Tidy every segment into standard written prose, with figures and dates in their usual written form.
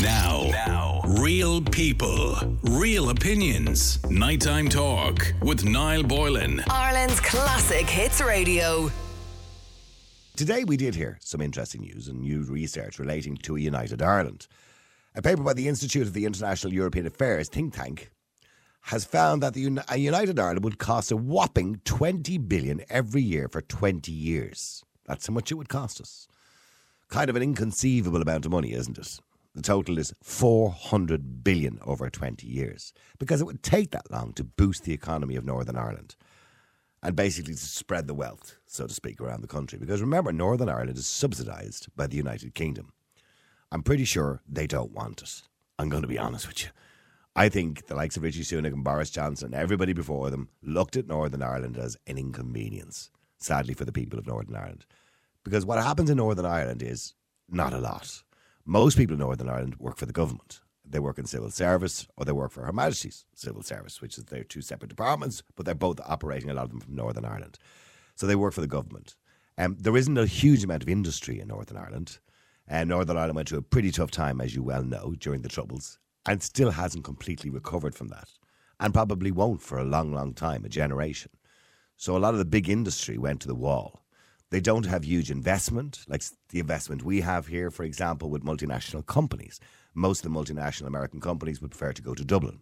Now, real people, real opinions. Nighttime talk with Niall Boylan. Ireland's classic hits radio. Today we did hear some interesting news and new research relating to a United Ireland. A paper by the Institute of the International European Affairs think tank has found that a United Ireland would cost a whopping 20 billion every year for 20 years. That's how much it would cost us. Kind of an inconceivable amount of money, isn't it? The total is 400 billion over 20 years, because it would take that long to boost the economy of Northern Ireland and basically to spread the wealth, so to speak, around the country. Because remember, Northern Ireland is subsidised by the United Kingdom. I'm pretty sure they don't want it. I'm going to be honest with you. I think the likes of Richie Sunak and Boris Johnson and everybody before them looked at Northern Ireland as an inconvenience, sadly for the people of Northern Ireland. Because what happens in Northern Ireland is not a lot. Most people in Northern Ireland work for the government. They work in civil service or they work for Her Majesty's Civil Service, which is their two separate departments, but they're both operating, a lot of them, from Northern Ireland. So they work for the government. There isn't a huge amount of industry in Northern Ireland. Northern Ireland went through a pretty tough time, as you well know, during the Troubles, and still hasn't completely recovered from that, and probably won't for a long, long time, a generation. So a lot of the big industry went to the wall. They don't have huge investment, like the investment we have here, for example, with multinational companies. Most of the multinational American companies would prefer to go to Dublin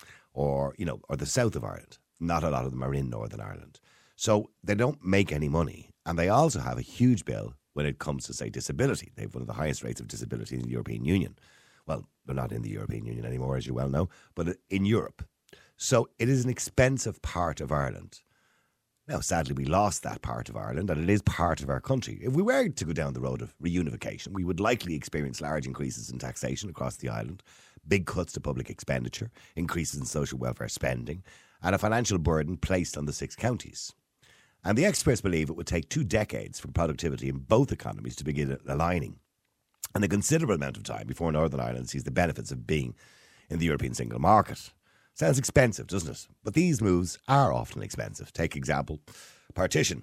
or the south of Ireland. Not a lot of them are in Northern Ireland. So they don't make any money. And they also have a huge bill when it comes to, say, disability. They have one of the highest rates of disability in the European Union. Well, they're not in the European Union anymore, as you well know, but in Europe. So it is an expensive part of Ireland. Now, sadly, we lost that part of Ireland, and it is part of our country. If we were to go down the road of reunification, we would likely experience large increases in taxation across the island, big cuts to public expenditure, increases in social welfare spending, and a financial burden placed on the 6 counties. And the experts believe it would take 2 decades for productivity in both economies to begin aligning, and a considerable amount of time before Northern Ireland sees the benefits of being in the European single market. Sounds expensive, doesn't it? But these moves are often expensive. Take example, partition.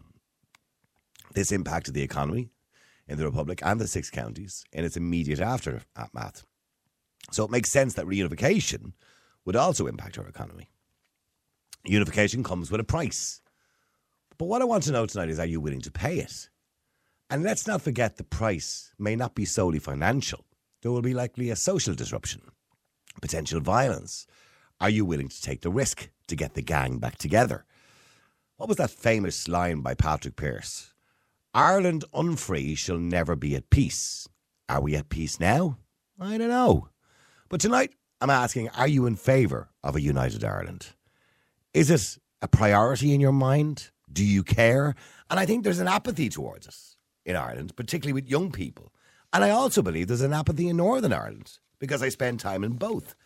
This impacted the economy in the Republic and the 6 counties in its immediate aftermath. So it makes sense that reunification would also impact our economy. Unification comes with a price. But what I want to know tonight is, are you willing to pay it? And let's not forget the price may not be solely financial. There will be likely a social disruption, potential violence. Are you willing to take the risk to get the gang back together? What was that famous line by Patrick Pearse? Ireland unfree shall never be at peace. Are we at peace now? I don't know. But tonight, I'm asking, are you in favour of a united Ireland? Is it a priority in your mind? Do you care? And I think there's an apathy towards us in Ireland, particularly with young people. And I also believe there's an apathy in Northern Ireland because I spend time in both.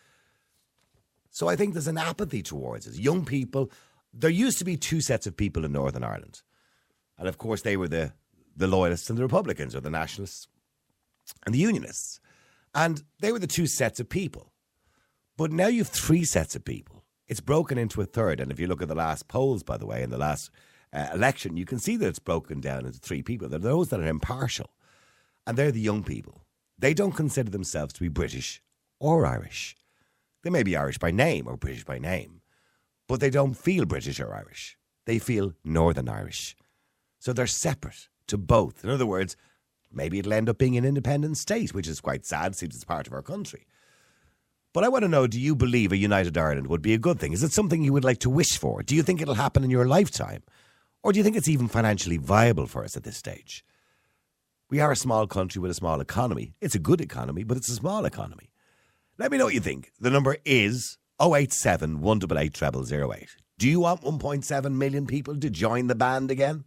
So I think there's an apathy towards us. Young people, there used to be 2 sets of people in Northern Ireland. And of course they were the Loyalists and the Republicans, or the Nationalists and the Unionists. And they were the 2 sets of people. But now you have 3 sets of people. It's broken into a third. And if you look at the last polls, by the way, in the last election, you can see that it's broken down into 3 people. They're those that are impartial. And they're the young people. They don't consider themselves to be British or Irish. They may be Irish by name or British by name, but they don't feel British or Irish. They feel Northern Irish. So they're separate to both. In other words, maybe it'll end up being an independent state, which is quite sad, seems it's part of our country. But I want to know, do you believe a united Ireland would be a good thing? Is it something you would like to wish for? Do you think it'll happen in your lifetime? Or do you think it's even financially viable for us at this stage? We are a small country with a small economy. It's a good economy, but it's a small economy. Let me know what you think. The number is 087 188 0008. Do you want 1.7 million people to join the band again?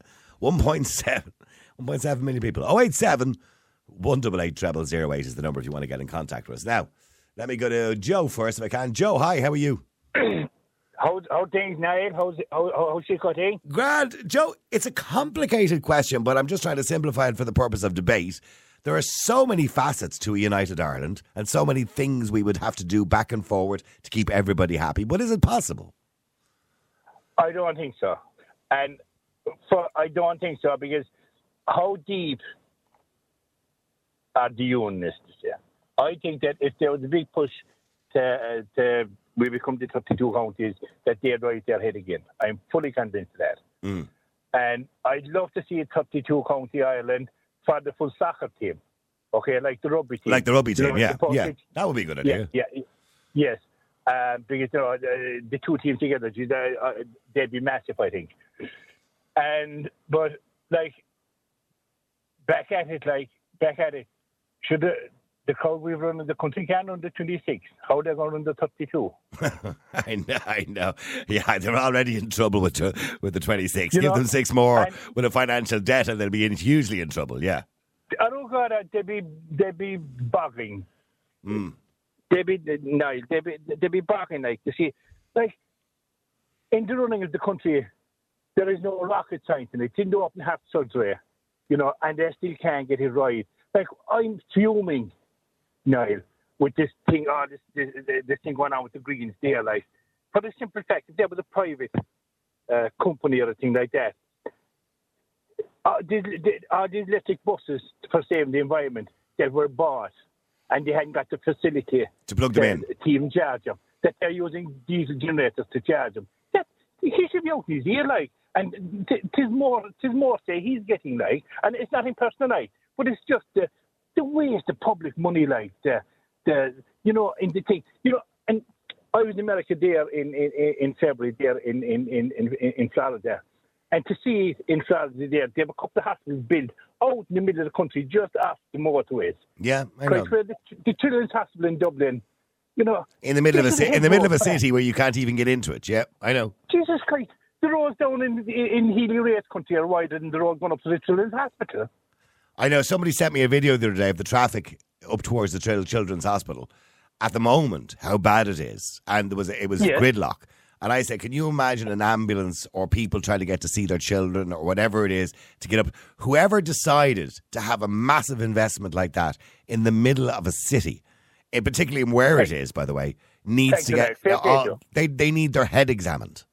1.7 million people. 087 188 0008 is the number if you want to get in contact with us. Now, let me go to Joe first if I can. Joe, hi, how are you? How things, Niall? How's she cutting? Grand. Joe, it's a complicated question, but I'm just trying to simplify it for the purpose of debate. There are so many facets to a united Ireland and so many things we would have to do back and forward to keep everybody happy. But is it possible? I don't think so. And I don't think so because how deep are the unionists? Yeah? I think that if there was a big push to we become the 32 counties, that they'd rise their head again. I'm fully convinced of that. Mm. And I'd love to see a 32 county Ireland for the full soccer team. Okay, like the rugby team. Like the rugby team, You know, yeah. That would be a good idea. Yes. Because the two teams together, they'd be massive, I think. But back at it. Should the crowd we've run in the country can run the 26? How are they going to run the 32? I know. Yeah, they're already in trouble with the 26. Give them 6 more with a financial debt, and they'll be hugely in trouble. Yeah. Oh God, they'd be boggling. Mm. They'd be boggling. Like, you see, like in the running of the country, there is no rocket science in it. It's in the open heart surgery, and they still can't get it right. Like, I'm fuming, Niall, with this thing. This thing going on with the Greens there, like, for the simple fact that there was a private company or a thing like that. These electric buses for saving the environment that were bought, and they hadn't got the facility to plug them in, to even charge them. That they're using diesel generators to charge them. That he should be out in his ear, like, and tis more say he's getting, like, and it's not impersonal, like, but it's just the waste of public money, like in the thing, And I was in America there in February there in Florida. And to see in Florida there, they have a couple of hospitals built out in the middle of the country, just off the motorways. Yeah, I know. Where the Children's Hospital in Dublin, in the middle of a city where you can't even get into it. Yeah, I know. Jesus Christ, the roads down in Healy Race country are wider than the road going up to the Children's Hospital. I know. Somebody sent me a video the other day of the traffic up towards the Children's Hospital. At the moment, how bad it is, and it was gridlock. And I said, can you imagine an ambulance or people trying to get to see their children or whatever it is to get up? Whoever decided to have a massive investment like that in the middle of a city, particularly in where it is, by the way, needs to get... They need their head examined.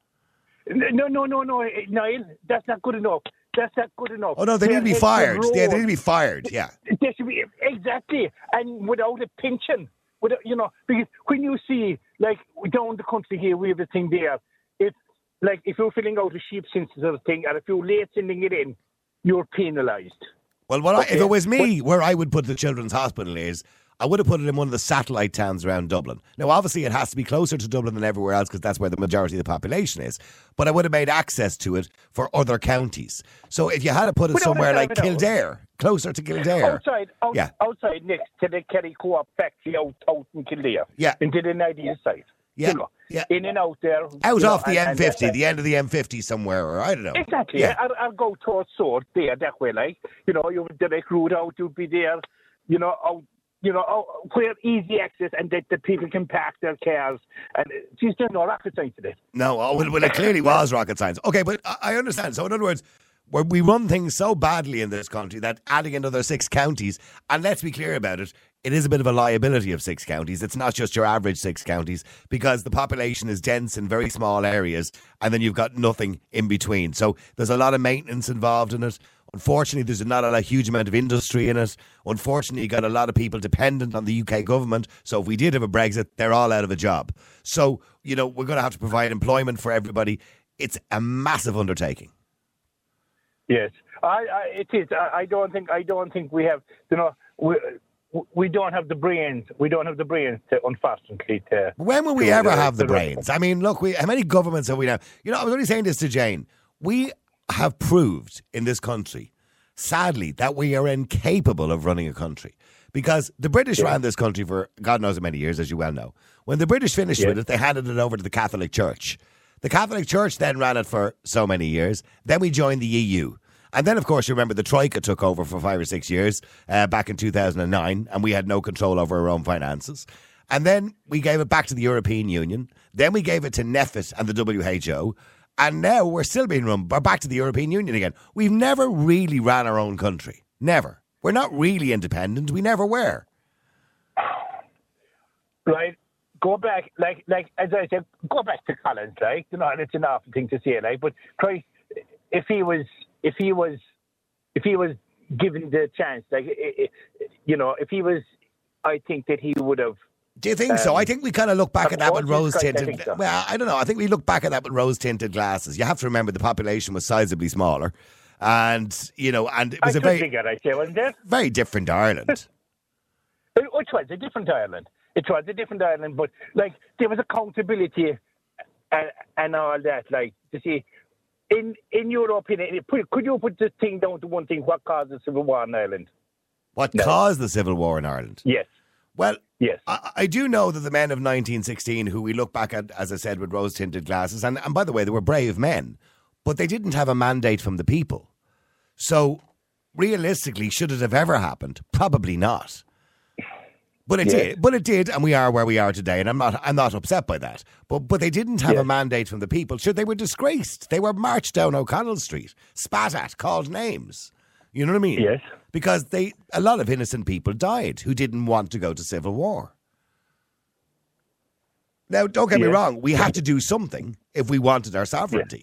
No, Niall, that's not good enough. That's not good enough. Oh, no, they need to be fired. Yeah, they need to be fired, yeah. They should be, exactly, and without a pension. Because when you see, like, down the country here, we have a thing there. If you're filling out a sheep census or a thing, and if you're late sending it in, you're penalised. Well, if it was me, where I would put the Children's Hospital is, I would have put it in one of the satellite towns around Dublin. Now, obviously, it has to be closer to Dublin than everywhere else because that's where the majority of the population is. But I would have made access to it for other counties. So if you had to put it somewhere like Kildare, closer to Kildare. Outside next to the Kerry Co-op factory out in Kildare. Yeah. Into the Nideal site. Yeah. In and out there. Out off the M50, the end of the M50 somewhere, or I don't know. Exactly. Yeah. I'll go towards Sword there, that way, like. You have a direct route out, you'll be there, out. Where easy access and that the people can park their cars. And there's no rocket science to this. No, well, it clearly was rocket science. Okay, but I understand. So in other words, we run things so badly in this country that adding another 6 counties, and let's be clear about it, it is a bit of a liability of 6 counties. It's not just your average 6 counties because the population is dense in very small areas and then you've got nothing in between. So there's a lot of maintenance involved in it. Unfortunately, there's not a huge amount of industry in it. Unfortunately, you got a lot of people dependent on the UK government. So if we did have a Brexit, they're all out of a job. So, we're going to have to provide employment for everybody. It's a massive undertaking. Yes, it is. I don't think we have, we don't have the brains. We don't have the brains to, unfortunately, to... When will we ever have the brains? I mean, look, how many governments have we now? I was only saying this to Jane. We have proved in this country, sadly, that we are incapable of running a country. Because the British ran this country for God knows how many years, as you well know. When the British finished with it, they handed it over to the Catholic Church. The Catholic Church then ran it for so many years. Then we joined the EU. And then, of course, you remember the Troika took over for 5 or 6 years back in 2009, and we had no control over our own finances. And then we gave it back to the European Union. Then we gave it to NEFIT and the WHO. And now we're still being run back to the European Union again. We've never really ran our own country. Never. We're not really independent. We never were. Right. Go back, like as I said, go back to Collins, like, and it's an awful thing to say, like, but Christ, if he was given the chance, like, if he was I think that he would have. Do you think so? I think we kind of look back at that with rose-tinted... I think so. Well, I don't know. I think we look back at that with rose-tinted glasses. You have to remember the population was sizably smaller. And, and it was a very different Ireland. It was a different Ireland. It was a different Ireland, but, there was accountability and all that. You see, in your opinion, could you put this thing down to one thing, what caused the Civil War in Ireland? What caused the Civil War in Ireland? Yes. Well, yes. I do know that the men of 1916, who we look back at, as I said, with rose-tinted glasses, and by the way, they were brave men, but they didn't have a mandate from the people. So, realistically, should it have ever happened? Probably not. But it did. But it did, and we are where we are today, and I'm not upset by that. But they didn't have a mandate from the people. Sure, they were disgraced. They were marched down O'Connell Street, spat at, called names. You know what I mean? Yes. Because a lot of innocent people died who didn't want to go to civil war. Now, don't get me wrong, we had to do something if we wanted our sovereignty.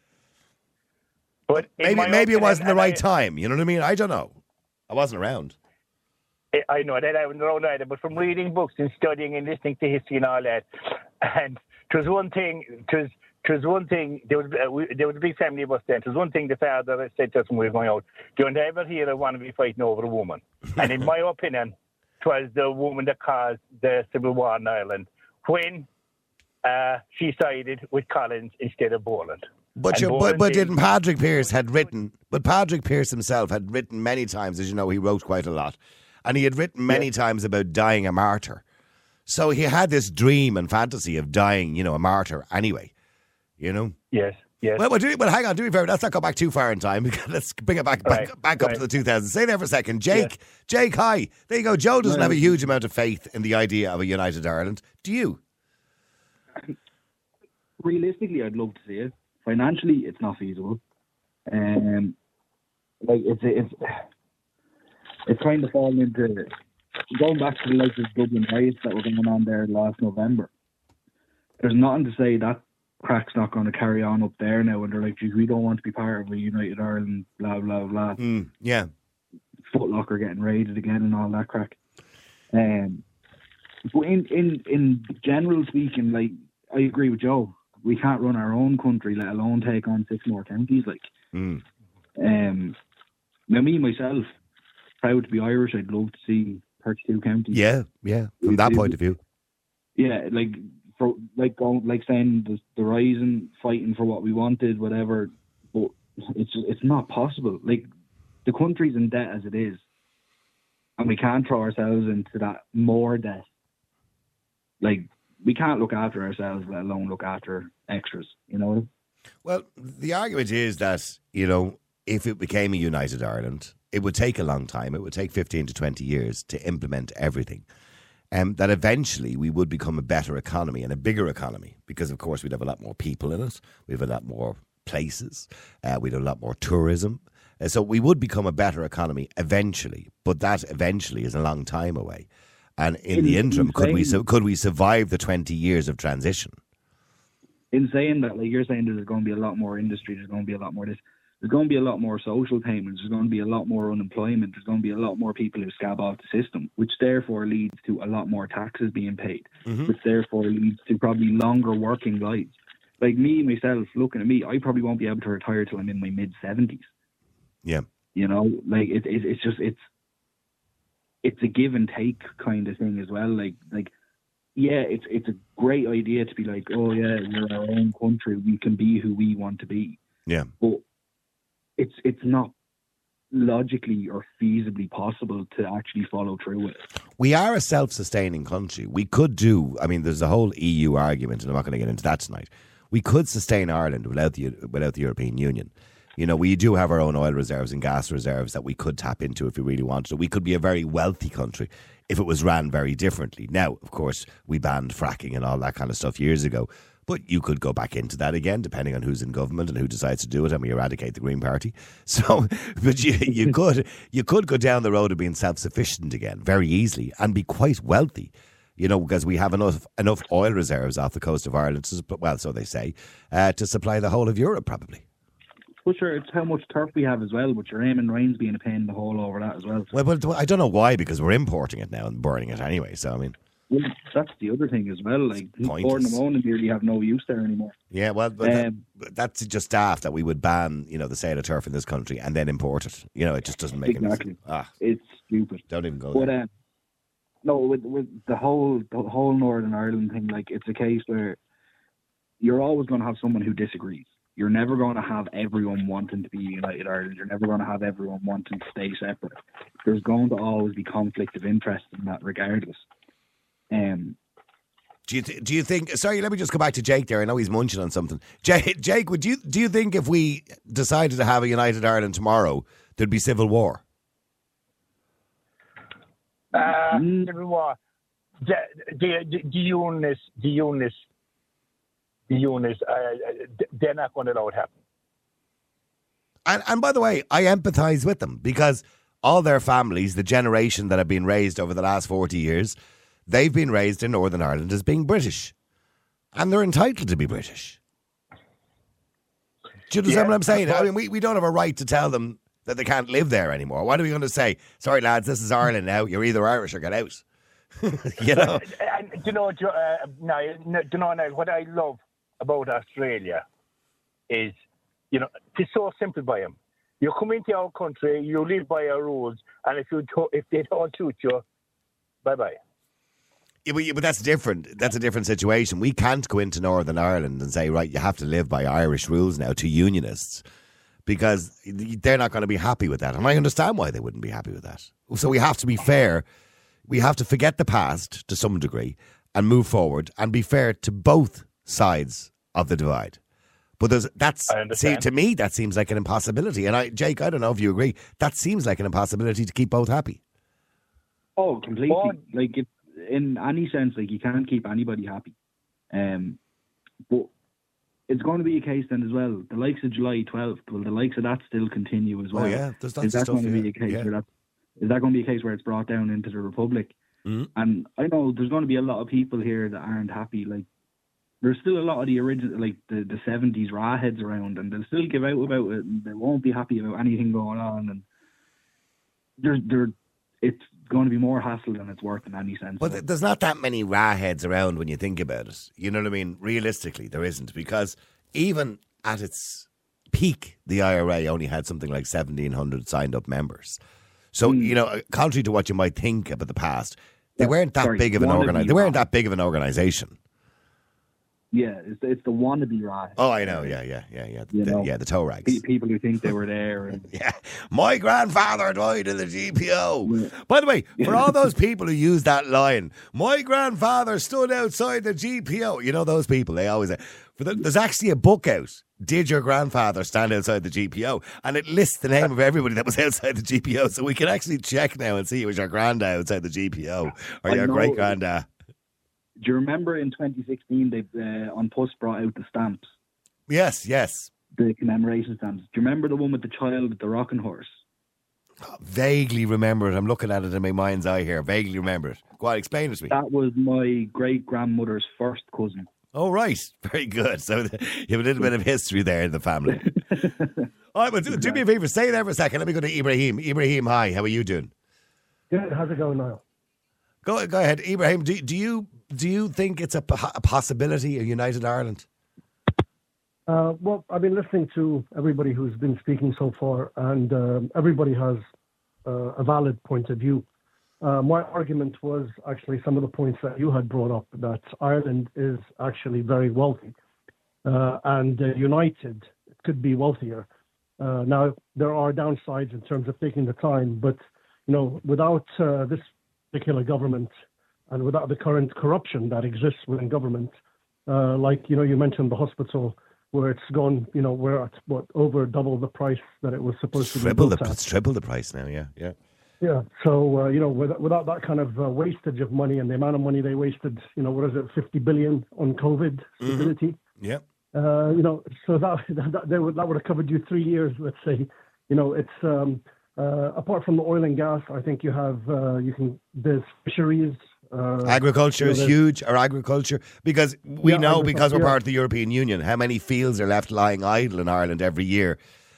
But maybe it wasn't the right time, you know what I mean? I don't know. I wasn't around. I know that I wasn't around either, but from reading books and studying and listening to history and all that, and it was one thing, there was a big family of us then. It was one thing the father said to us when we were going out, don't ever hear I want to be fighting over a woman. And in my opinion, it was the woman that caused the Civil War in Ireland when she sided with Collins instead of Boland. But didn't Patrick Pearse Patrick Pearse himself had written many times, as you know, he wrote quite a lot. And he had written many times about dying a martyr. So he had this dream and fantasy of dying, a martyr anyway. Yes. Well, hang on, do me a favor. Let's not go back too far in time. Let's bring it back up to the 2000s. Stay there for a second. Jake, hi. There you go. Joe doesn't have a huge amount of faith in the idea of a united Ireland. Do you? Realistically, I'd love to see it. Financially, it's not feasible. It's kind of fallen into going back to the Dublin riots that were going on there last November. There's nothing to say that crack's not going to carry on up there now, and they're like, we don't want to be part of a united Ireland, blah blah blah. Yeah, Foot Locker getting raided again and all that crack. But in general speaking, I agree with Joe. We can't run our own country, let alone take on 6 more counties. Now, me myself, proud to be Irish. I'd love to see 32 counties. Yeah. From that point of view. Yeah, saying the rising, fighting for what we wanted, whatever. But it's not possible. The country's in debt as it is, and we can't throw ourselves into that more debt. We can't look after ourselves, let alone look after extras. Well, the argument is that if it became a united Ireland, it would take a long time. It would take 15 to 20 years to implement everything. That eventually we would become a better economy and a bigger economy because, of course, we'd have a lot more people in it. We'd have a lot more places. We'd have a lot more tourism. So we would become a better economy eventually, but that eventually is a long time away. And in the interim, could we survive the 20 years of transition? In saying that, you're saying there's going to be a lot more industry, there's going to be a lot more this. There's going to be a lot more social payments. There's going to be a lot more unemployment. There's going to be a lot more people who scab off the system, which therefore leads to a lot more taxes being paid, which therefore leads to probably longer working lives. Me, myself, looking at me, I probably won't be able to retire till I'm in my mid-70s. Yeah. It's a give and take kind of thing as well. It's a great idea to be we're our own country. We can be who we want to be. Yeah. But it's not logically or feasibly possible to actually follow through with it. We are a self-sustaining country. We could there's a whole EU argument, and I'm not going to get into that tonight. We could sustain Ireland without the European Union. We do have our own oil reserves and gas reserves that we could tap into if we really wanted to. We could be a very wealthy country if it was ran very differently. Now, of course, we banned fracking and all that kind of stuff years ago. But you could go back into that again, depending on who's in government and who decides to do it, and we eradicate the Green Party. So, but you could go down the road of being self-sufficient again very easily and be quite wealthy, because we have enough oil reserves off the coast of Ireland, so they say, to supply the whole of Europe probably. But sure, it's how much turf we have as well. But your Eamon Rains being a pain in the hole over that as well. Well, I don't know why, because we're importing it now and burning it anyway. So I mean, well, that's the other thing as well. Like pouring them on and nearly have no use there anymore. Yeah, well, but that's just daft that we would ban, the sale of turf in this country and then import it. It just doesn't make any sense. It's stupid. Don't even go but, there. No, with the whole Northern Ireland thing, like it's a case where you're always going to have someone who disagrees. You're never going to have everyone wanting to be United Ireland. You're never going to have everyone wanting to stay separate. There's going to always be conflict of interest in that, regardless. Do you think? Sorry, let me just go back to Jake there. I know he's munching on something. Jake, do you think if we decided to have a United Ireland tomorrow, there'd be civil war? Civil war. The units, they're not going to allow it happen. And by the way, I empathise with them, because all their families, the generation that have been raised over the last 40 years, they've been raised in Northern Ireland as being British. And they're entitled to be British. Do you understand what I'm saying? I mean, we don't have a right to tell them that they can't live there anymore. What are we going to say? Sorry, lads, this is Ireland now. You're either Irish or get out. Now, what I love about Australia is, it's so simple by them. You come into our country, you live by our rules, and if they don't suit you, bye-bye. Yeah, but that's different. That's a different situation. We can't go into Northern Ireland and say, right, you have to live by Irish rules now to unionists, because they're not going to be happy with that. And I understand why they wouldn't be happy with that. So we have to be fair. We have to forget the past to some degree and move forward and be fair to both sides of the divide. But to me, that seems like an impossibility. And Jake, I don't know if you agree, that seems like an impossibility to keep both happy. Oh, completely. Like, in any sense, like, you can't keep anybody happy. But it's going to be a case then as well. The likes of July 12th, will the likes of that still continue as well? Oh, yeah. There's lots is that of stuff, going to be a case where that? Is that going to be a case where it's brought down into the Republic? Mm-hmm. And I know there's going to be a lot of people here that aren't happy. Like, there's still a lot of the original, like the 70s rawheads around, and they'll still give out about it, and they won't be happy about anything going on. And it's going to be more hassle than it's worth in any sense. But there's not that many rawheads around when you think about it. You know what I mean? Realistically, there isn't, because even at its peak, the IRA only had something like 1,700 signed up members. So, contrary to what you might think about the past, they weren't that big of an organization. They weren't that big of an organization. Yeah, it's the wannabe rawhead. Oh, I know. Yeah. The toe rags. People who think they were there. And yeah, my grandfather died in the GPO. Yeah. By the way, for all those people who use that line, my grandfather stood outside the GPO. You know those people, they always say. There's actually a book out, Did Your Grandfather Stand Outside the GPO? And it lists the name of everybody that was outside the GPO. So we can actually check now and see it was your granddad outside the GPO or your great-granddad. Do you remember in 2016 they on Post brought out the stamps? Yes. The commemoration stamps. Do you remember the one with the child with the rocking horse? Oh, vaguely remember it. I'm looking at it in my mind's eye here. Vaguely remember it. Go on, explain it to me. That was my great-grandmother's first cousin. Oh, right. Very good. So you have a little bit of history there in the family. All right, well, do me a favour. Stay there for a second. Let me go to Ibrahim. Ibrahim, hi. How are you doing? Good. How's it going now? Go ahead. Ibrahim, do you think it's a possibility of United Ireland? Well, I've been listening to everybody who's been speaking so far, and everybody has a valid point of view. My argument was actually some of the points that you had brought up, that Ireland is actually very wealthy, and united could be wealthier. Now, there are downsides in terms of taking the time, but, without this particular government and without the current corruption that exists within government, you mentioned the hospital, where it's gone, we're at, over double the price that it was supposed to be. It's triple the price now, yeah. Yeah, so, without that kind of wastage of money and the amount of money they wasted, 50 billion on COVID stability? Mm-hmm. Yeah. So that would have covered you 3 years, let's say. It's, apart from the oil and gas, I think you have, there's fisheries. Agriculture is huge, or agriculture, because because we're part of the European Union, how many fields are left lying idle in Ireland every year.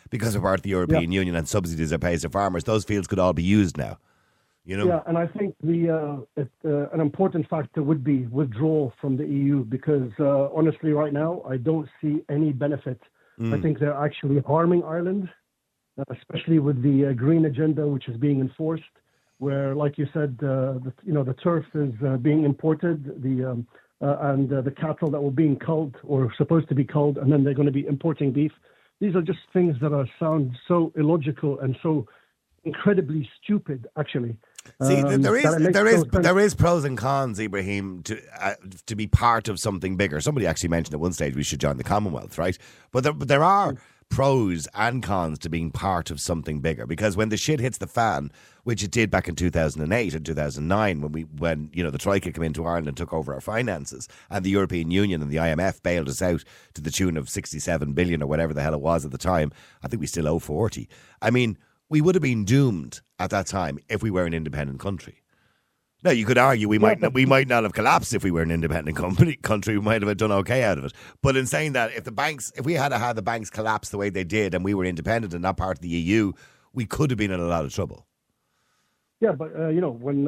because we're part of the European Union and subsidies are paid to farmers, those fields could all be used now. You know? Yeah, and I think an important factor would be withdrawal from the EU because honestly, right now, I don't see any benefit. I think they're actually harming Ireland, especially with the green agenda, which is being enforced, where, like you said, the turf is being imported, and the cattle that were being culled or supposed to be culled, and then they're going to be importing beef. These are just things that sound so illogical and so incredibly stupid, actually. See, there is pros and cons, Ibrahim, to be part of something bigger. Somebody actually mentioned at one stage we should join the Commonwealth, right? But there are pros and cons to being part of something bigger, because when the shit hits the fan, which it did back in 2008 and 2009, when the Troika came into Ireland and took over our finances, and the European Union and the IMF bailed us out to the tune of 67 billion or whatever the hell it was at the time. I think we still owe 40. I mean, we would have been doomed at that time if we were an independent country. Now, you could argue we might not have collapsed if we were an independent country. We might have done okay out of it. But in saying that, if we had had the banks collapse the way they did and we were independent and not part of the EU, we could have been in a lot of trouble. Yeah, but when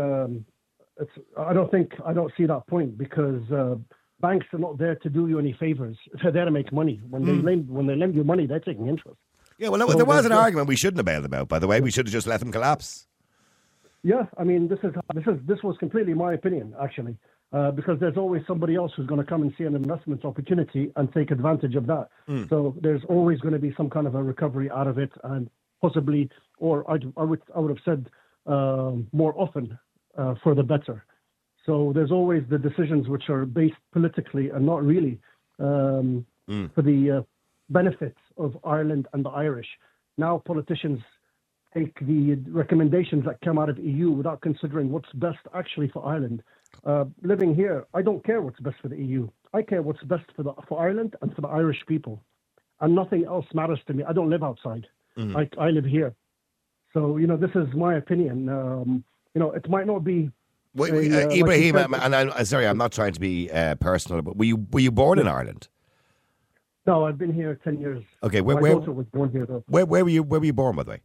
I don't see that point, because banks are not there to do you any favors. They're there to make money. When they lend you money, they're taking interest. Yeah, well, there was an argument we shouldn't have bailed them out, by the way. We should have just let them collapse. Yeah, I mean, this was completely my opinion, actually, because there's always somebody else who's going to come and see an investment opportunity and take advantage of that. So there's always going to be some kind of a recovery out of it, and possibly, or I would have said more often, for the better. So there's always the decisions which are based politically and not really for the benefits of Ireland and the Irish. Now politicians take the recommendations that come out of EU without considering what's best actually for Ireland. Living here, I don't care what's best for the EU. I care what's best for Ireland and for the Irish people. And nothing else matters to me. I don't live outside. I live here. So, this is my opinion. It might not be... Ibrahim, and I'm sorry, I'm not trying to be personal, but were you born in Ireland? No, I've been here 10 years. Okay, my daughter was born here, though. Where were you born, by the way?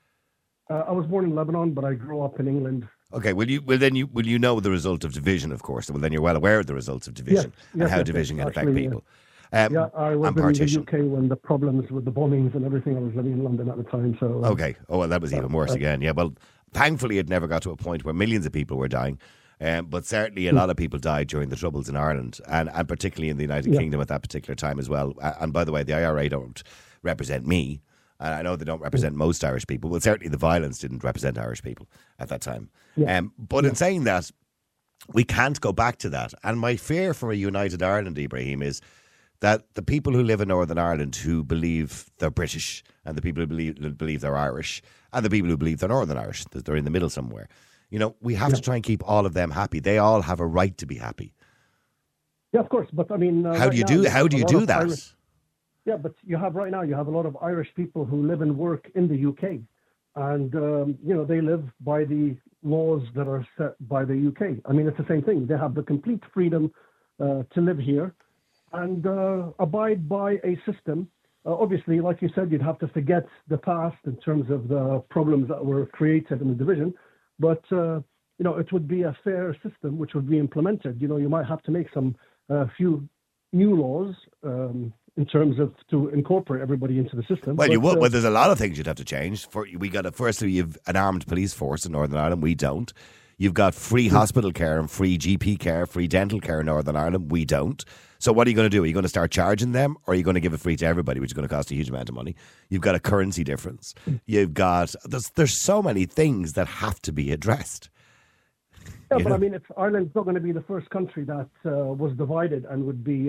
I was born in Lebanon, but I grew up in England. Okay, will you know the result of division, of course? Well, then you're well aware of the results of division and how division can affect people. I was in the UK when the problems with the bombings and everything. I was living in London at the time. So okay. Oh, well, that was even worse again. Yeah, well, thankfully it never got to a point where millions of people were dying. But certainly a lot of people died during the Troubles in Ireland and particularly in the United Kingdom at that particular time as well. And by the way, the IRA don't represent me. And I know they don't represent most Irish people. Well, certainly the violence didn't represent Irish people at that time. But in saying that, we can't go back to that. And my fear for a united Ireland, Ibrahim, is that the people who live in Northern Ireland who believe they're British and the people who believe they're Irish and the people who believe they're Northern Irish, that they're in the middle somewhere, we have to try and keep all of them happy. They all have a right to be happy. Yeah, of course. But I mean, how do you do that? Yeah, but you have a lot of Irish people who live and work in the UK, and they live by the laws that are set by the UK. I mean, it's the same thing. They have the complete freedom to live here and abide by a system. Obviously, like you said, you'd have to forget the past in terms of the problems that were created in the division. But, it would be a fair system which would be implemented. You might have to make some few new laws in terms of to incorporate everybody into the system. Well, you would. Well, there's a lot of things you'd have to change. Firstly, you've an armed police force in Northern Ireland. We don't. You've got free hospital care and free GP care, free dental care in Northern Ireland. We don't. So what are you going to do? Are you going to start charging them, or are you going to give it free to everybody, which is going to cost a huge amount of money? You've got a currency difference. You've got there's so many things that have to be addressed. Yeah, but I mean, Ireland's not going to be the first country that was divided and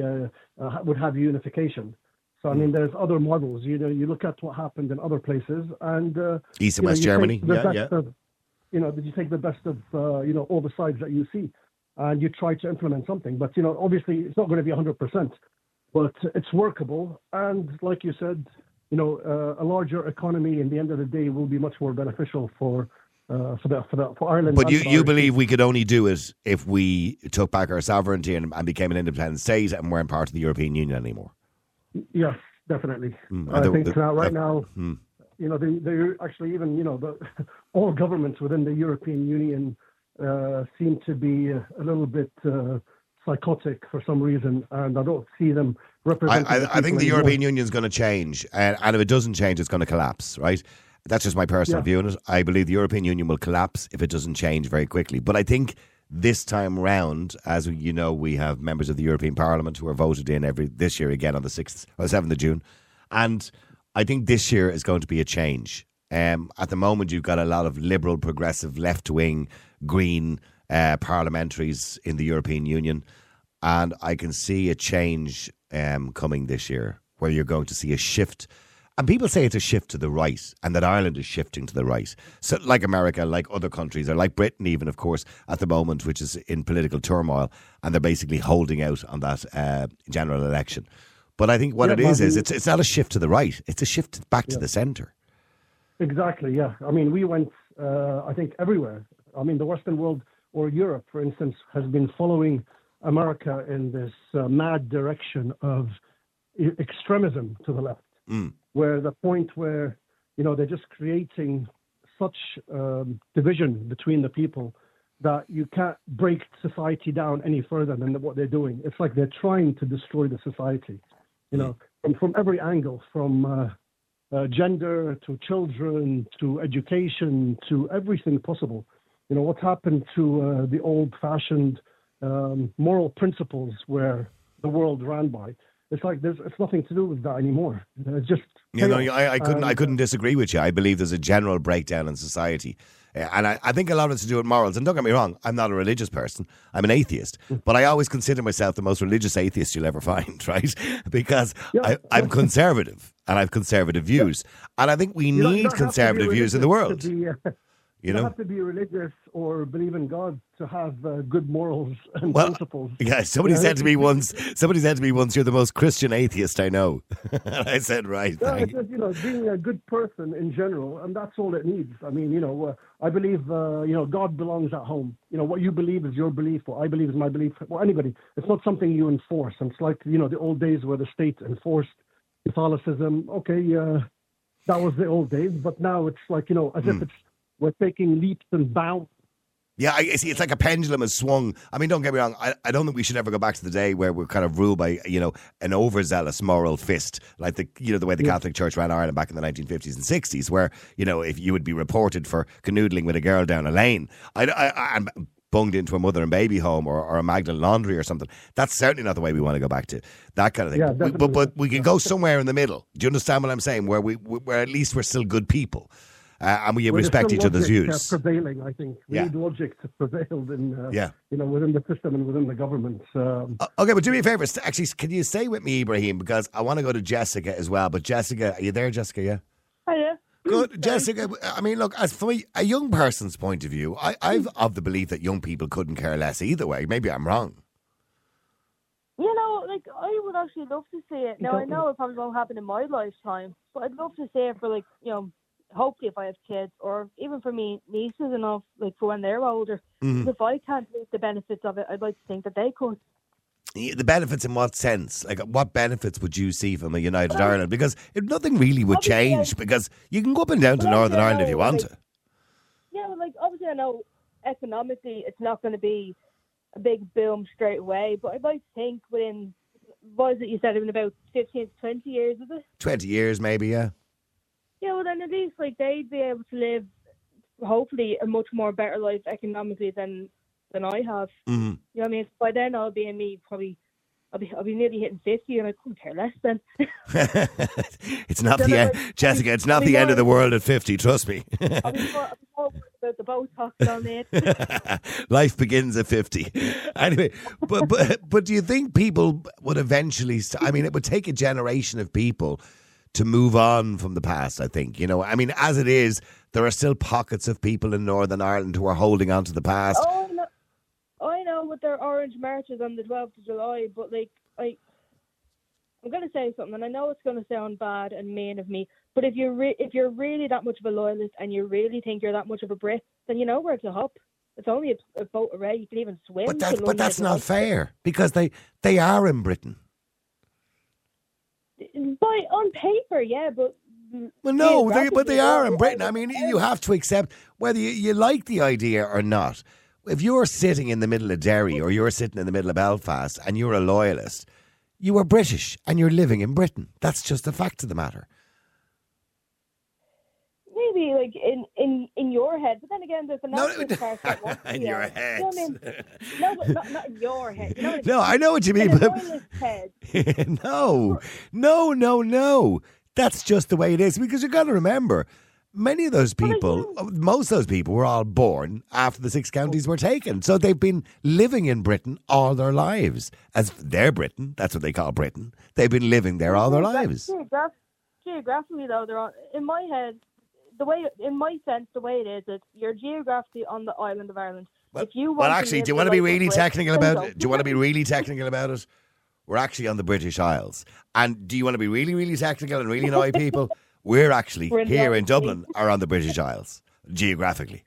would have unification. So I mean, there's other models. You look at what happened in other places, and East and West Germany. Did you take the best of all the sides that you see, and you try to implement something? But obviously, it's not going to be 100%, but it's workable. And like you said, a larger economy in the end of the day will be much more beneficial for Ireland. But you believe we could only do it if we took back our sovereignty and became an independent state and weren't part of the European Union anymore? Yes, definitely. Mm. I And think right now, mm. you know, they're actually even, you know, all governments within the European Union seem to be a little bit psychotic for some reason, and I don't see them representing. I think the European Union is going to change, and if it doesn't change, it's going to collapse, right? That's just my personal view on it. I believe the European Union will collapse if it doesn't change very quickly. But I think this time round, as you know, we have members of the European Parliament who are voted in this year again on the 6th or 7th of June. And I think this year is going to be a change. At the moment, you've got a lot of liberal, progressive, left-wing, green parliamentaries in the European Union. And I can see a change coming this year where you're going to see a shift. And people say it's a shift to the right and that Ireland is shifting to the right. So like America, like other countries, or like Britain even, of course, at the moment, which is in political turmoil. And they're basically holding out on that general election. But I think what it is it's not a shift to the right. It's a shift back to the centre. Exactly, yeah. I mean, we went, I think, everywhere. I mean, the Western world or Europe, for instance, has been following America in this mad direction of extremism to the left. Where the point where, you know, they're just creating such division between the people that you can't break society down any further than what they're doing. It's like they're trying to destroy the society, you know, from every angle, from gender to children to education to everything possible. You know, what's happened to the old-fashioned moral principles where the world ran by. It's like it's nothing to do with that anymore. It's just I couldn't disagree with you. I believe there's a general breakdown in society, and I think a lot of it's to do with morals. And don't get me wrong, I'm not a religious person. I'm an atheist, but I always consider myself the most religious atheist you'll ever find, right? Because I'm conservative and I have conservative views, and I think we need conservative views in the world. You don't have to be religious or believe in God to have good morals and principles. Yeah, somebody said to me once, you're the most Christian atheist I know. And I said, right. Yeah, it's just, you know, being a good person in general, and that's all it needs. I mean, you know, I believe, you know, God belongs at home. You know, what you believe is your belief, what I believe is my belief. Well, anybody. It's not something you enforce. And it's like, you know, the old days where the state enforced Catholicism. Okay, that was the old days, but now it's like, you know, as if we're taking leaps and bounds. Yeah, I see. It's like a pendulum has swung. I mean, don't get me wrong. I don't think we should ever go back to the day where we're kind of ruled by, you know, an overzealous moral fist, like the way the Catholic Church ran Ireland back in the 1950s and 60s, where, you know, if you would be reported for canoodling with a girl down a lane, I'm bunged into a mother and baby home or a Magdalen laundry or something. That's certainly not the way we want to go back to, that kind of thing. Yeah, but we can go somewhere in the middle. Do you understand what I'm saying? Where at least we're still good people. And we respect each other's views. Prevailing, I think. We need logic to prevail in, you know, within the system and within the government. Okay, but do me a favour. Actually, can you stay with me, Ibrahim? Because I want to go to Jessica as well. But Jessica, are you there, Jessica? Yeah. Hiya. Good, Jessica. I mean, look, as from a young person's point of view, I've of the belief that young people couldn't care less either way. Maybe I'm wrong. You know, like, I would actually love to see it. Now, I know it probably won't happen in my lifetime, but I'd love to see it for, like, you know, hopefully if I have kids, or even for me nieces and all, like for when they're older. If I can't take the benefits of it, I'd like to think that they could. The benefits in what sense? Like, what benefits would you see from a united Ireland? Because nothing really would change, because you can go up and down to Northern Ireland if you want to. Yeah, well, like, obviously I know economically it's not going to be a big boom straight away, but I'd like to think within, what is it you said, in about 15 to 20 years, is it? 20 years maybe, yeah. Yeah, well then at least like they'd be able to live, hopefully, a much more better life economically than I have. You know what I mean? By then I'll be in me probably. I'll be nearly hitting 50, and I couldn't care less then. It's not the end, Jessica. It's not the end of the world at 50. Trust me. I'll be more about the Botox on it. Life begins at 50. Anyway, but do you think people would eventually? I mean, it would take a generation of people to move on from the past, I think. You know, I mean, as it is, there are still pockets of people in Northern Ireland who are holding on to the past. Oh, no. I know with their orange marches on the 12th of July, but, like, I'm going to say something, and I know it's going to sound bad and mean of me, but if you're really that much of a loyalist and you really think you're that much of a Brit, then you know where to hop. It's only a boat away. You can even swim. But that's not fair, because they are in Britain. on paper, yeah, but. Well, no, but they are in Britain. I I mean, you have to accept whether you like the idea or not. If you're sitting in the middle of Derry or you're sitting in the middle of Belfast and you're a loyalist, you are British and you're living in Britain. That's just the fact of the matter. Maybe like in your head, but then again, there's another part that wants to in be your on. head. You know what I mean? No, but not in your head. You know what I mean? No, I know what you mean. In a But loyalist head. No. That's just the way it is. Because you've got to remember, many of those people, most of those people were all born after the 6 counties were taken. So they've been living in Britain all their lives. As they're Britain, that's what they call Britain. They've been living there all their lives. Geographically, though, they're on, in my head, in my sense, the way it is you're geographically on the island of Ireland. Well, if you want well actually, do you want to be really technical about it? Do you want to be really technical about it? We're actually on the British Isles. And do you want to be really, really technical and really annoy people? We're actually here in Dublin are on the British Isles, geographically.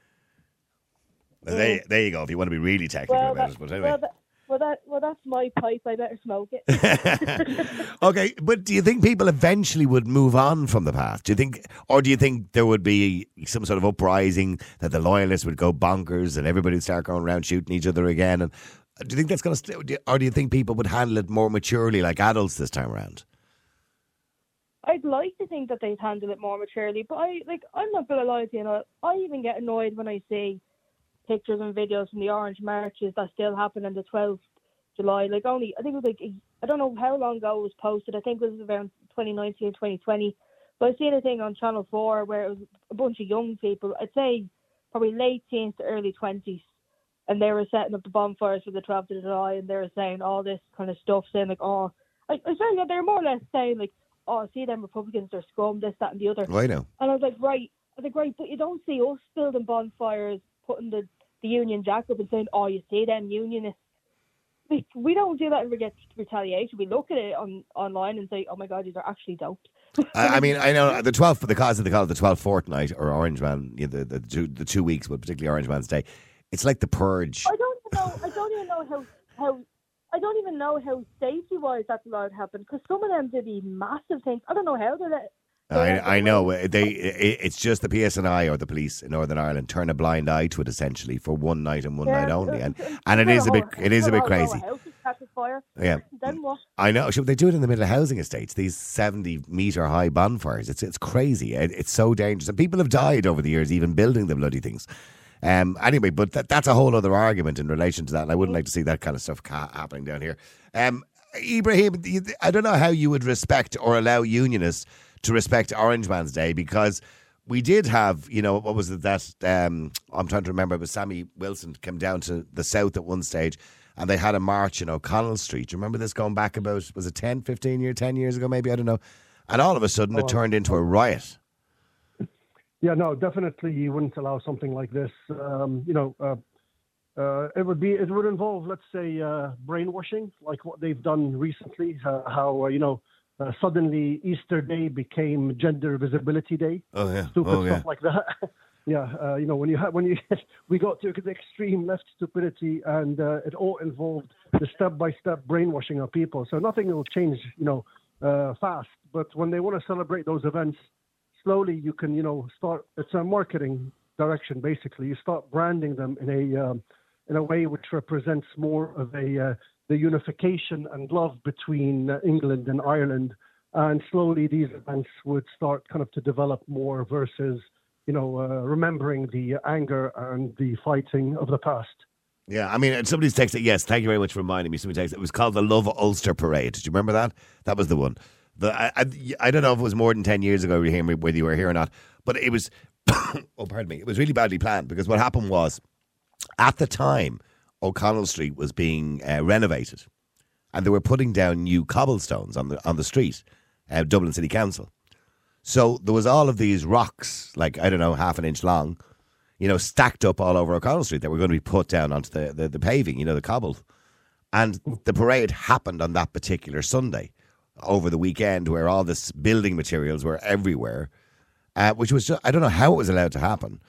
Well, there you go, if you want to be really technical about it. But anyway. Well, that's my pipe. I better smoke it. Okay, but do you think people eventually would move on from the past? Do you think there would be some sort of uprising that the loyalists would go bonkers and everybody would start going around shooting each other again? And do you think that's going to or do you think people would handle it more maturely like adults this time around? I'd like to think that they'd handle it more maturely, but I'm not going to lie to you. I even get annoyed when I see pictures and videos from the Orange marches that still happen on the 12th July. I think it was I don't know how long ago it was posted. I think it was around 2019, 2020. But I seen a thing on Channel 4 where it was a bunch of young people, I'd say probably late teens to early 20s, and they were setting up the bonfires for the 12th of July, and they were saying all this kind of stuff, saying I swear they were more or less saying see them Republicans, they're scum, this, that and the other. I know. And I was like, right, but you don't see us building bonfires, putting the Union Jack up and saying, you see them Unionists. We don't do that and we get retaliation. We look at it online and say, oh my God, these are actually dope. I mean, I know the 12th, because they call it the 12th fortnight or Orange Man, the 2 weeks, but particularly Orange Man's Day. It's like the purge. I don't even know how safety-wise that's allowed to happen, because some of them do these massive things. I don't know how they're let. I know. It's just the PSNI or the police in Northern Ireland turn a blind eye to it essentially for one night and one night only, and it is a bit crazy. Yeah, then what? I know. Should they do it in the middle of housing estates? These 70-meter high bonfires. It's crazy. It's so dangerous, and people have died over the years even building the bloody things. Anyway, but that's a whole other argument in relation to that, and I wouldn't like to see that kind of stuff happening down here. Ibrahim, I don't know how you would respect or allow unionists to respect Orange Man's Day, because we did have, what was it that, I'm trying to remember, it was Sammy Wilson came down to the south at one stage and they had a march in O'Connell Street. Do you remember this going back about, was it 10 years ago maybe? I don't know. And all of a sudden it turned into a riot. Yeah, no, definitely you wouldn't allow something like this. It would involve, let's say, brainwashing, like what they've done recently, suddenly Easter Day became Gender Visibility Day. Oh yeah, stuff like that. Yeah, we got to the extreme left stupidity, and it all involved the step-by-step brainwashing of people. So nothing will change, fast. But when they want to celebrate those events, slowly you can, start. It's a marketing direction basically. You start branding them in a way which represents more of the unification and love between England and Ireland, and slowly these events would start kind of to develop more versus, remembering the anger and the fighting of the past. Yeah, I mean, somebody's texted, yes, thank you very much for reminding me. Somebody texted, it was called the Love Ulster Parade. Do you remember that? That was the one. I don't know if it was more than 10 years ago, whether you were here or not, but it was, it was really badly planned, because what happened was, at the time, O'Connell Street was being renovated, and they were putting down new cobblestones on the street, Dublin City Council. So there was all of these rocks, like, I don't know, half an inch long, stacked up all over O'Connell Street that were going to be put down onto the paving, the cobble. And the parade happened on that particular Sunday over the weekend, where all this building materials were everywhere, which was just, I don't know how it was allowed to happen.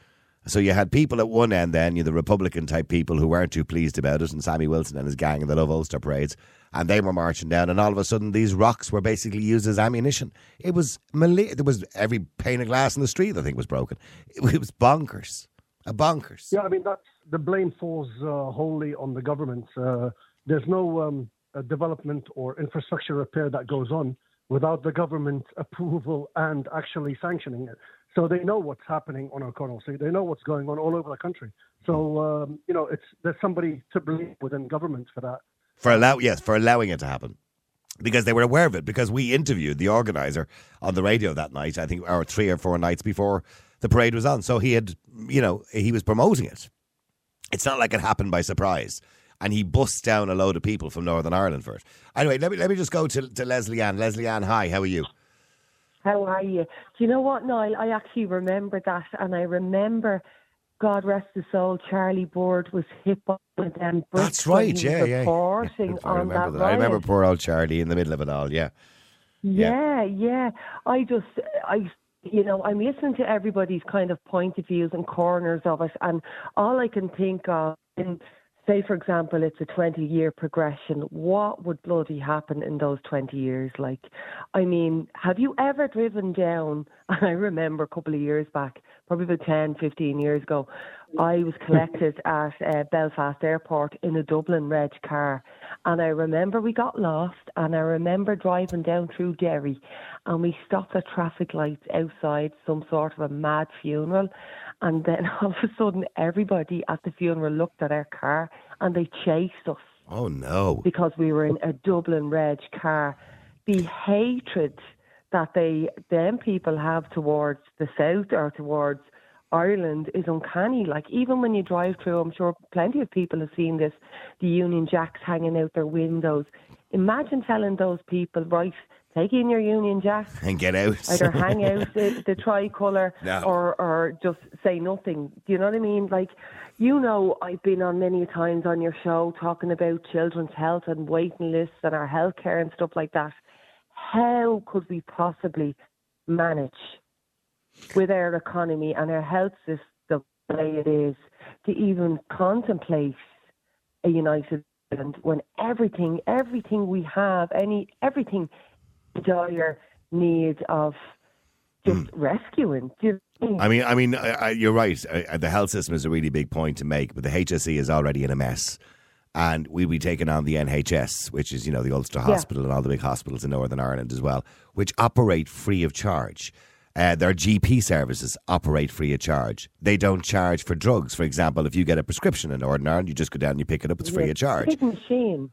So you had people at one end then, the Republican-type people who weren't too pleased about it, and Sammy Wilson and his gang in the Love Ulster parades, and they were marching down, and all of a sudden these rocks were basically used as ammunition. It was there was every pane of glass in the street, I think, was broken. It was bonkers. Bonkers. Yeah, I mean, the blame falls wholly on the government. There's no development or infrastructure repair that goes on without the government approval and actually sanctioning it. So they know what's happening on O'Connell Street. They know what's going on all over the country. So, there's somebody to blame within government for that. For allowing it to happen. Because they were aware of it. Because we interviewed the organiser on the radio that night, I think, or 3 or 4 nights before the parade was on. So he had, he was promoting it. It's not like it happened by surprise. And he busts down a load of people from Northern Ireland for it. Anyway, let me just go to Leslie Ann. Leslie Ann, hi, how are you? How are you? Do you know what, Niall? I actually remember that, and I remember, God rest his soul, Charlie Board was hit by them. That's right, yeah. I remember that. I remember poor old Charlie in the middle of it all, yeah. Yeah. I'm listening to everybody's kind of point of views and corners of it, and all I can think of, say, for example, it's a 20-year progression. What would bloody happen in those 20 years? Have you ever driven down, and I remember a couple of years back, probably about 10, 15 years ago, I was collected at Belfast Airport in a Dublin Reg car. And I remember we got lost, and I remember driving down through Derry, and we stopped at traffic lights outside some sort of a mad funeral. And then all of a sudden, everybody at the funeral looked at our car and they chased us. Oh, no. Because we were in a Dublin Reg car. The hatred that them people have towards the South or towards Ireland is uncanny. Even when you drive through, I'm sure plenty of people have seen this, the Union Jacks hanging out their windows. Imagine telling those people, right, take in your Union Jack and get out. Either hang out the tricolour or just say nothing. Do you know what I mean? I've been on many times on your show talking about children's health and waiting lists and our healthcare and stuff like that. How could we possibly manage with our economy and our health system the way it is to even contemplate a united Ireland when everything we have, everything dire need of just rescuing. Do you know? I mean, you're right. The health system is a really big point to make, but the HSE is already in a mess. And we'll be taking on the NHS, which is, the Ulster Hospital and all the big hospitals in Northern Ireland as well, which operate free of charge. Their GP services operate free of charge. They don't charge for drugs. For example, if you get a prescription in Northern Ireland, you just go down and you pick it up. It's free of charge. It's a machine.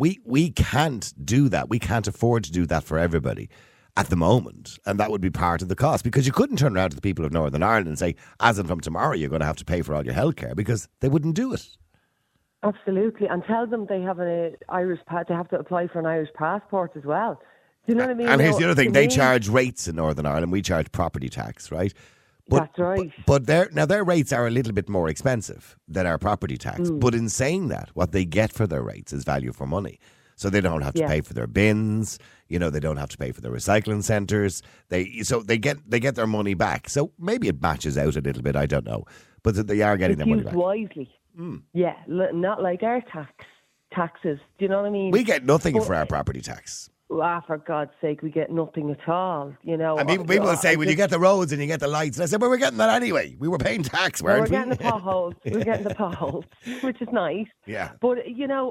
We can't do that. We can't afford to do that for everybody at the moment. And that would be part of the cost, because you couldn't turn around to the people of Northern Ireland and say, as in from tomorrow, you're going to have to pay for all your healthcare, because they wouldn't do it. Absolutely. And tell them they have they have to apply for an Irish passport as well. Do you know what I mean? And here's the other thing. They charge rates in Northern Ireland. We charge property tax, right? That's right. But their rates are a little bit more expensive than our property tax. But in saying that, what they get for their rates is value for money. So they don't have to pay for their bins. They don't have to pay for their recycling centres. They get their money back. So maybe it matches out a little bit. I don't know, but they are getting their money back. Wisely. Yeah, not like our taxes. Do you know what I mean? We get nothing for our property tax. For God's sake, we get nothing at all, And people will say, well, you get the roads and you get the lights. And I said, well, we're getting that anyway. We were paying tax, weren't we? We're getting the potholes. We're getting the potholes, which is nice. Yeah. But,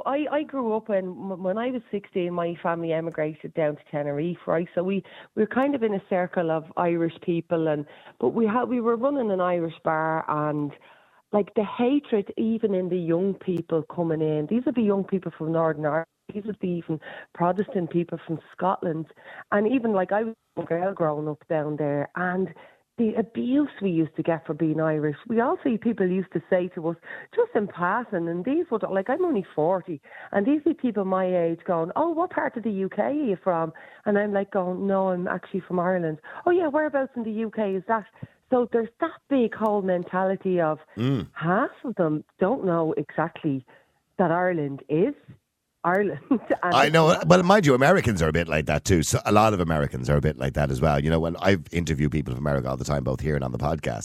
I grew up when I was 16, my family emigrated down to Tenerife, right? So we were kind of in a circle of Irish people, but we were running an Irish bar, and the hatred even in the young people coming in. These would be young people from Northern Ireland. These would be even Protestant people from Scotland. And even I was a girl growing up down there, and the abuse we used to get for being Irish. We all see people used to say to us, just in passing, and these would, I'm only 40, and these be people my age going, oh, what part of the UK are you from? And I'm going, no, I'm actually from Ireland. Oh yeah, whereabouts in the UK is that? So there's that big whole mentality of half of them don't know exactly that Ireland is Ireland. I know, but mind you, Americans are a bit like that too. So a lot of Americans are a bit like that as well. When I've interviewed people from America all the time, both here and on the podcast,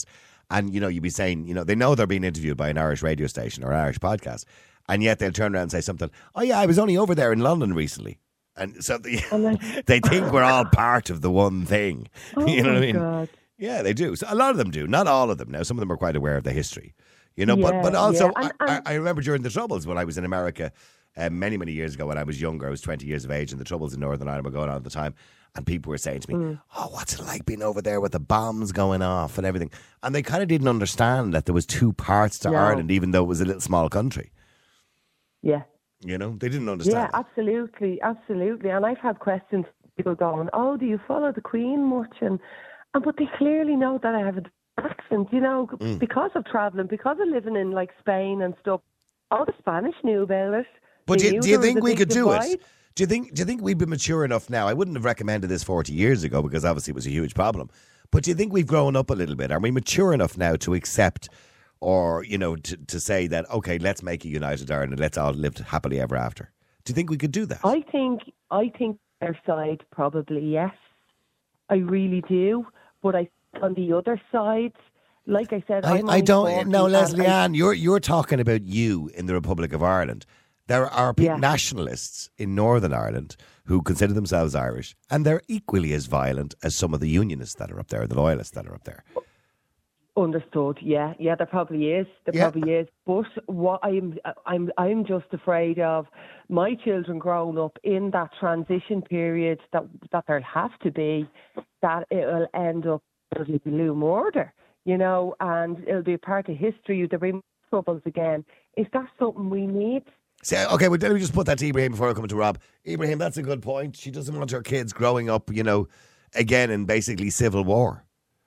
And, you'd be saying, they know they're being interviewed by an Irish radio station or an Irish podcast, and yet they'll turn around and say something, oh yeah, I was only over there in London recently. And so they think we're all part of the one thing. You know what I mean? God. Yeah, they do. So a lot of them do. Not all of them. Now, some of them are quite aware of the history. But also, I remember during the Troubles when I was in America many, many years ago when I was younger, I was 20 years of age, and the Troubles in Northern Ireland were going on at the time. And people were saying to me, oh, what's it like being over there with the bombs going off and everything? And they kind of didn't understand that there was two parts to Ireland, even though it was a little small country. Yeah. They didn't understand. Yeah, absolutely. And I've had questions, people going, oh, do you follow the Queen much? But they clearly know that I have an accent, because of travelling, because of living in like Spain and stuff. All the Spanish knew about it. But do you think we could do it? Do you think we'd be mature enough now? I wouldn't have recommended this 40 years ago because obviously it was a huge problem. But do you think we've grown up a little bit? Are we mature enough now to accept or, to say that, okay, let's make a united Ireland and let's all live happily ever after? Do you think we could do that? I think their side probably yes. I really do. But on the other side, like I said, I don't. No, Leslie Ann, you're talking about you in the Republic of Ireland. There are nationalists in Northern Ireland who consider themselves Irish, and they're equally as violent as some of the unionists that are up there, the loyalists that are up there. Understood. Yeah, there probably is. Probably is. But what I'm just afraid of my children growing up in that transition period that there'll have to be, that it will end up as a blue murder, and it'll be a part of history. There'll be troubles again. Is that something we need? Okay, well, let me just put that to Ibrahim before I come to Rob. Ibrahim, that's a good point. She doesn't want her kids growing up, again in basically civil war.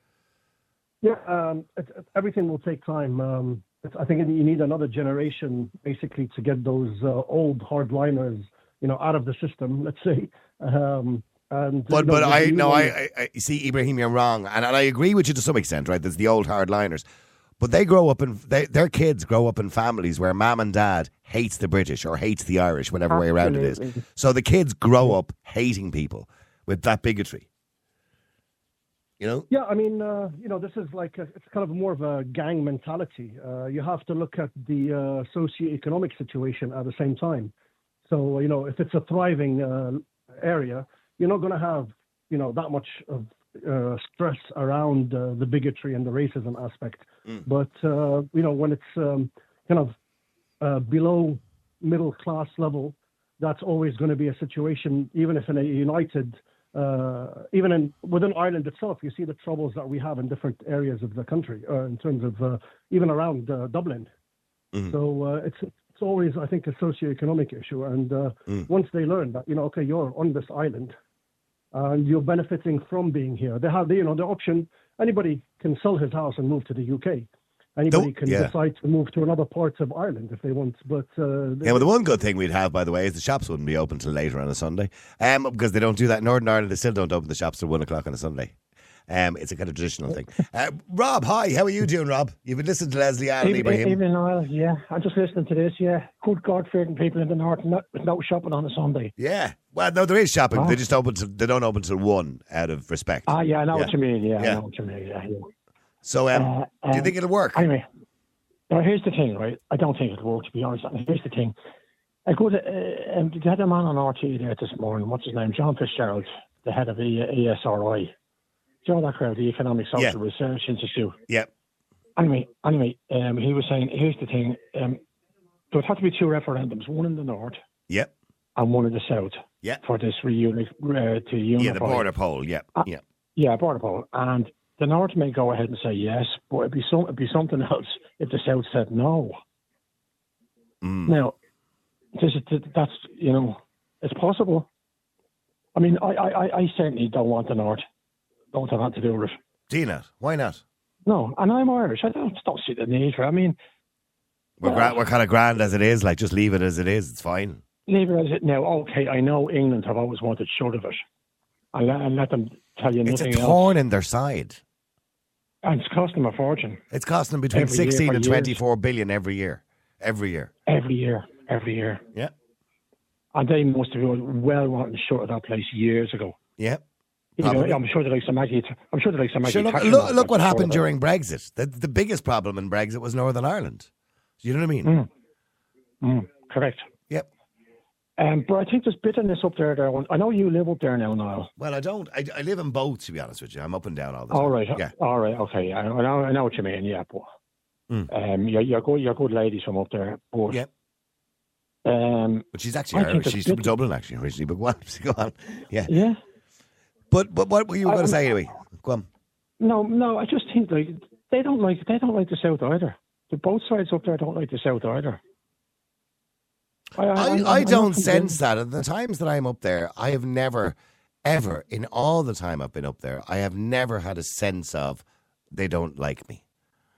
Yeah, everything will take time. I think you need another generation, basically, to get those old hardliners, out of the system, let's say. I see, Ibrahim, you're wrong. And I agree with you to some extent, right? There's the old hardliners. But they grow up their kids grow up in families where mum and dad hates the British or hates the Irish, whatever way around it is. So the kids grow up hating people with that bigotry. Yeah, I mean, this is like it's kind of more of a gang mentality. You have to look at the socio-economic situation at the same time. So, if it's a thriving area, you're not going to have, that much of stress around the bigotry and the racism aspect. But, when it's kind of below middle class level, that's always going to be a situation, even if in a united, within Ireland itself, you see the troubles that we have in different areas of the country, in terms of even around Dublin. Mm-hmm. So it's always, I think, a socio-economic issue. And once they learn that, okay, you're on this island and you're benefiting from being here, they have the option. Anybody can sell his house and move to the UK. Anybody can decide to move to another part of Ireland if they want. But the one good thing we'd have, by the way, is the shops wouldn't be open till later on a Sunday, because they don't do that in Northern Ireland. They still don't open the shops till 1 o'clock on a Sunday. It's a kind of traditional thing. Rob, hi, how are you doing, Rob? You've been listening to Leslie Ann and Ibrahim. Evening, Niall. Yeah, I'm just listening to this. Yeah, good God-fearing people in the north with no shopping on a Sunday. Yeah, well, no, there is shopping. They just they don't open till 1 out of respect. Yeah, I know what you mean. Yeah, I know what you mean. Yeah. So, do you think it'll work? Anyway. Now, here's the thing, right? I don't think it'll work, to be honest. Here's the thing. They had a man on RT there this morning. What's his name? John Fitzgerald, the head of ESRI. Do you know that crowd, the Economic Social Research Institute? Yep. Anyway, he was saying, here's the thing. There would have to be 2 referendums, one in the north and one in the south for this to unify. Yeah, the border poll, Yeah, border poll. And the North may go ahead and say yes, but it'd be something else if the South said no. Now, that's it's possible. I mean, I certainly don't want the North. Don't have that to do with it. Do you not? Why not? No, and I'm Irish. I don't see the need for it. I mean, we're kind of grand as it is. Like, just leave it as it is. It's fine. Leave it as it now. Okay, I know England have always wanted short of it. And let them tell you nothing else. It's a thorn in their side. And it's costing them a fortune. It's costing them between 16 and 24 billion every year. Every year. Yeah. And they must have been well wanting short of that place years ago. Yeah. I'm sure they like some Maggie. Sure, look what happened during Brexit. The biggest problem in Brexit was Northern Ireland. You know what I mean? Correct. Yep. But I think there's bitterness up there. I know you live up there now, Niall. Well, I don't. I live in both, to be honest with you. I'm up and down all the time. All right. Yeah. All right. Okay. I know what you mean. Yeah. But you're good ladies from up there. But yep. But she's actually Irish. She's from Dublin, actually, originally. But go on. Yeah. Yeah. But what were you going to say anyway? Go on. No. I just think they don't like the South either. Both sides up there don't like the South either. I don't sense that. At the times that I'm up there, I have never, ever, in all the time I've been up there, I have never had a sense of they don't like me.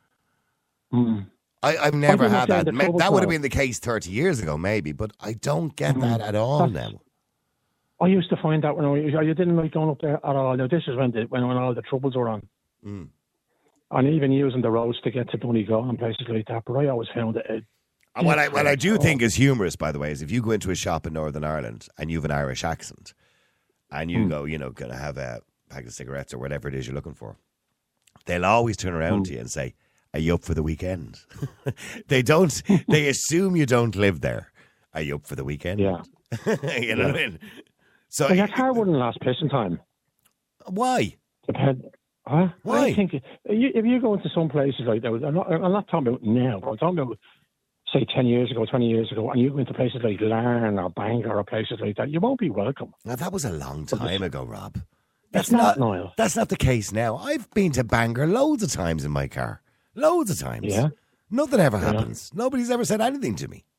I've never had that. That would have been the case 30 years ago, maybe, but I don't get that at all now. I used to find that when I didn't like going up there at all. Now, this is when all the troubles were on. And even using the roads to get to Donegal and places like that. But I always found it. What I do think is humorous, by the way, is if you go into a shop in Northern Ireland and you have an Irish accent and you go, going to have a pack of cigarettes or whatever it is you're looking for, they'll always turn around to you and say, "Are you up for the weekend?" They assume you don't live there. Are you up for the weekend? Yeah. You know what I mean? So your car wouldn't last pissing time. Why? Huh? Why? I think if you go into some places like that, I'm not talking about now, but I'm talking about, say, 10 years ago, 20 years ago, and you go into places like Larne or Bangor or places like that, you won't be welcome. Now, that was a long time ago, Rob. That's not Niall. That's not the case now. I've been to Bangor loads of times in my car. Loads of times. Yeah. Nothing ever happens. Nobody's ever said anything to me.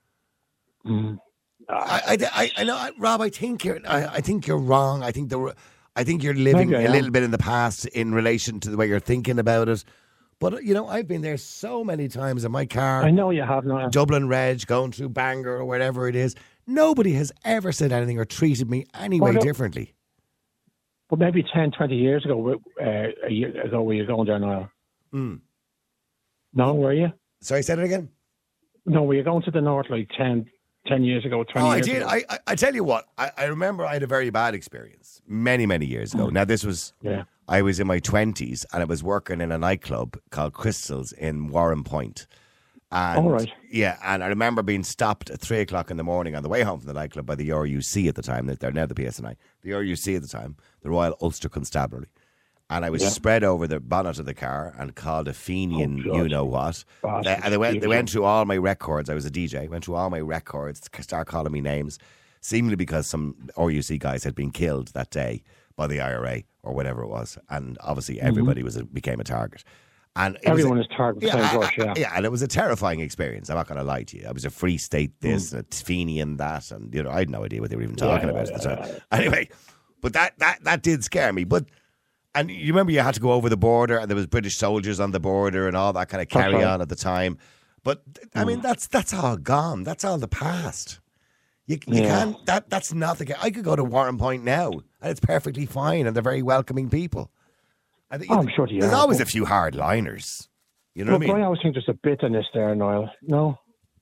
I know, Rob. I think you're wrong. I think you're living a little bit in the past in relation to the way you're thinking about it. But I've been there so many times in my car. I know you have, Niall. Dublin Reg, going through Bangor or wherever it is. Nobody has ever said anything or treated me any way differently. But maybe 10, 20 years ago, a year ago, were you going there, Niall? No, were you? Sorry, say it again. No, were you going to the north like 10 years ago, 20 years ago? I did. I tell you what, I remember I had a very bad experience many, many years ago. Now, this was, I was in my 20s and I was working in a nightclub called Crystals in Warren Point. And, all right. Yeah, and I remember being stopped at 3 o'clock in the morning on the way home from the nightclub by the RUC at the time. They're now the PSNI. The RUC at the time, the Royal Ulster Constabulary. And I was spread over the bonnet of the car and called a Fenian, you-know-what. And they went through all my records. I was a DJ. Went through all my records, started calling me names, seemingly because some RUC guys had been killed that day by the IRA or whatever it was. And obviously everybody became a target. And everyone is targeted. Yeah, and it was a terrifying experience. I'm not going to lie to you. I was a Free State this and a Fenian that, and I had no idea what they were even talking about at the time. Anyway, but that did scare me. And you remember you had to go over the border, and there was British soldiers on the border and all that kind of carry on at the time. But I mean, that's all gone. That's all the past. You can't. That's not the case. I could go to Warren Point now, and it's perfectly fine, and they're very welcoming people. I'm sure there's always a few hardliners. You know what I mean? I always think there's a bitterness there, Niall. No,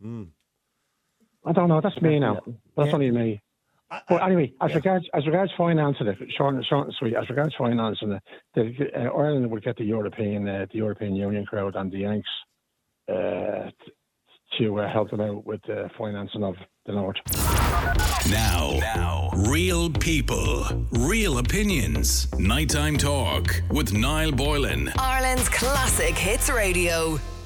I don't know. That's me now. That's only me. But anyway, as regards financing it, short and sweet. As regards financing it, Ireland will get the European Union crowd and the Yanks to help them out with the financing of the North. Now, real people, real opinions. Nighttime Talk with Niall Boylan. Ireland's Classic Hits Radio.